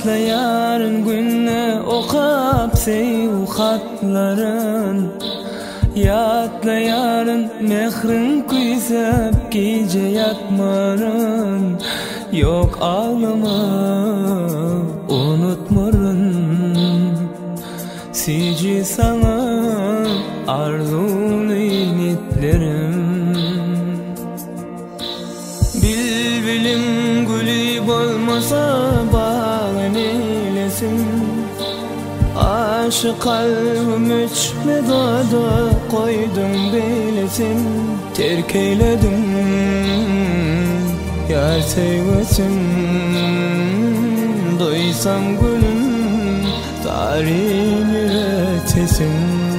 Yatla yarın günne okap seyu hatların. Yatla yarın mehrin kuysap gece yatmarın. Yok ağlama unutmarın. Sici sana arzulu nitlerim. Bilbilim gülüp olmasa bağlan eylesin. Aşık kalbim içme dağda koydum beylesin. Terk eyledim yar sevmesin. Doysam gülüm tarihini ötesin.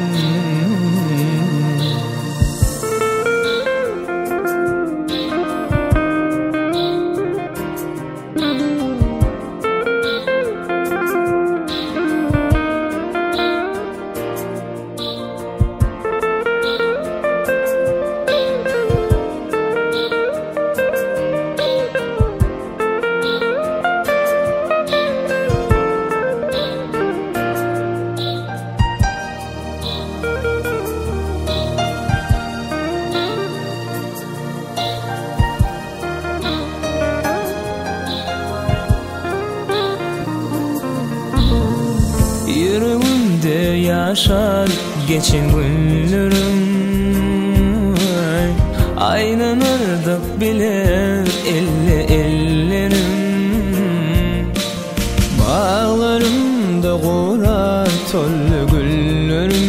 Yüreğimde yaşar geçen günlerim. Aynanırdık bile ellerim. Bağlarımda kurar tollu güllerim.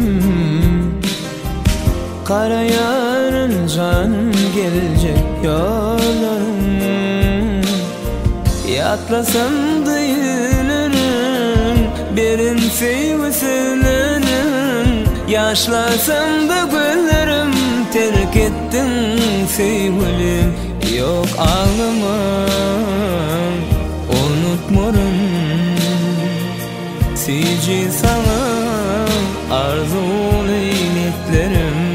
Kara yarın canım gelecek yollarım. Yatlasam da yürürüm birin sevmesinin. Yaşlasam da güllerim terk ettin sevgilim. Yok ağlama unutmarım. Sici sana arzulu niyetlerim.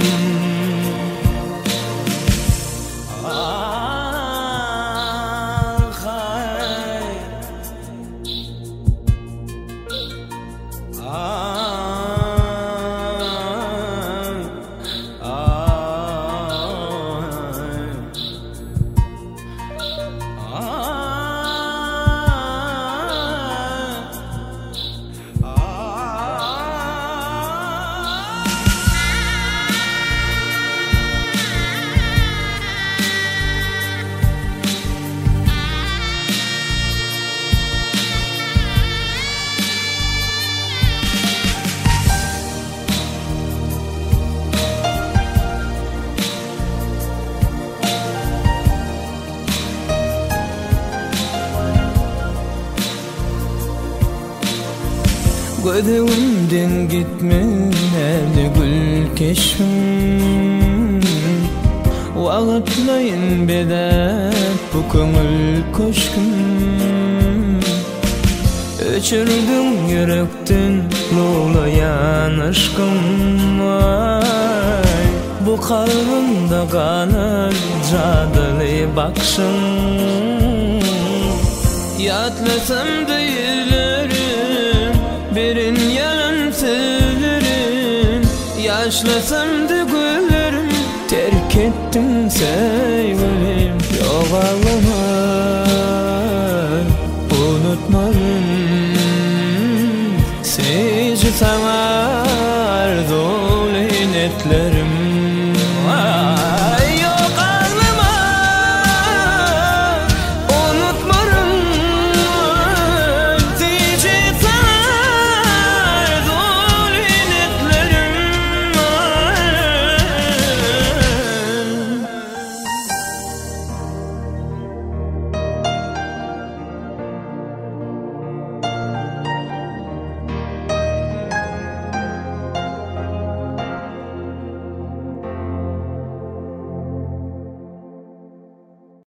Gözümden gitmeli gül keşfim. Vağıtlayın bedep bu köngül koşkum. Öçürdüm yürekten lulayan aşkım. Bu kalbimde kalan cadılı bakşım. Yatlasam da yürürüm birin yalan söylerim. Yaşlasam da güllerim terk ettim sevgilim. Yok ağlama unutmarım. Sizi sana